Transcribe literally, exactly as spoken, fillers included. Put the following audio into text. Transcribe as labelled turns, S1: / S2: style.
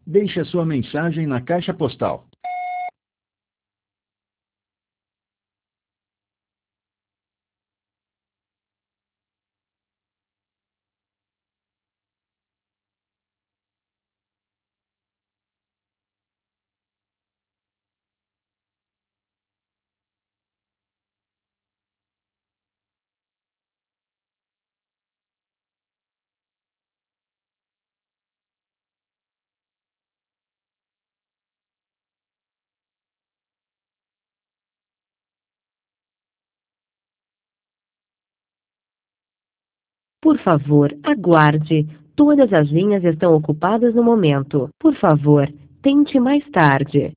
S1: Deixe a sua mensagem na caixa postal.
S2: Por favor, aguarde. Todas as linhas estão ocupadas no momento. Por favor, tente mais tarde.